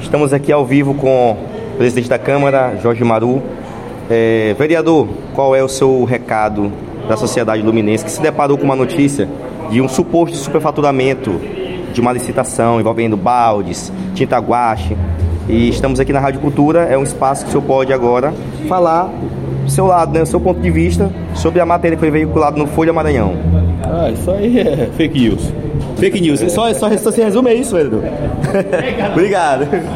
Estamos aqui ao vivo com o presidente da Câmara, Jorge Maru. Vereador, qual é o seu recado da sociedade luminense que se deparou com uma notícia de um suposto superfaturamento de uma licitação envolvendo baldes, tinta guache? E estamos aqui na Rádio Cultura, é um espaço que o senhor pode agora falar do seu lado, né, o seu ponto de vista sobre a matéria que foi veiculada no Folha Maranhão. Isso aí é fake news. Fake news, só se resume a isso, Pedro. Obrigado.